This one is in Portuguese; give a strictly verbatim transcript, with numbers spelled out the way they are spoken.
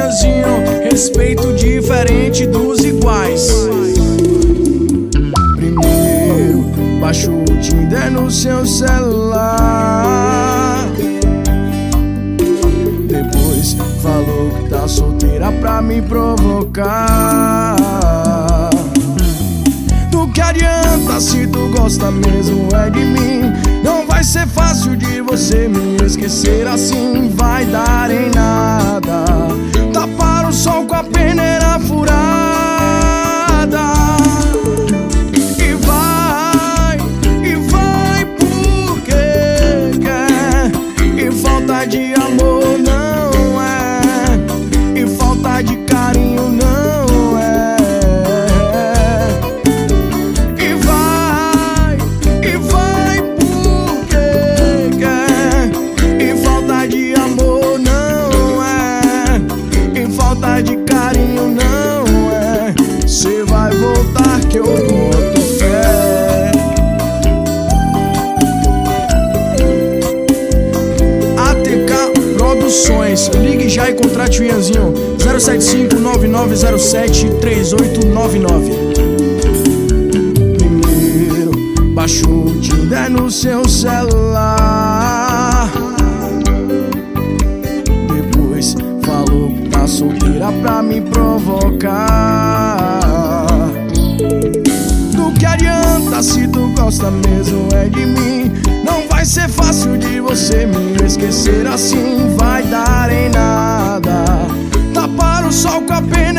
Tianzinho, respeito diferente dos iguais. Primeiro, baixa o Tinder no seu celular. Depois, falou que tá solteira pra me provocar. Do que adianta se tu gosta mesmo é de mim? Não vai ser fácil de você me esquecer assim. Vai dar em nada tapar o sol com a peneira furada. E vai, e vai porque quer. E falta de amor não é, e falta de carinho não é. E vai, e vai porque quer. E falta de amor não é, e falta de carinho não é. Cê vai voltar que eu boto fé. A T K Produções, ligue já e contrate o Ianzinho. Zero sete cinco nove nove zero sete três oito nove nove. Primeiro, baixa o Tinder no seu celular. Depois, falou que tá solteira pra me provocar. Do que adianta se tu gosta mesmo é de mim? Não vai ser fácil de você me esquecer assim. Vai dar em nada tapar o sol com a pena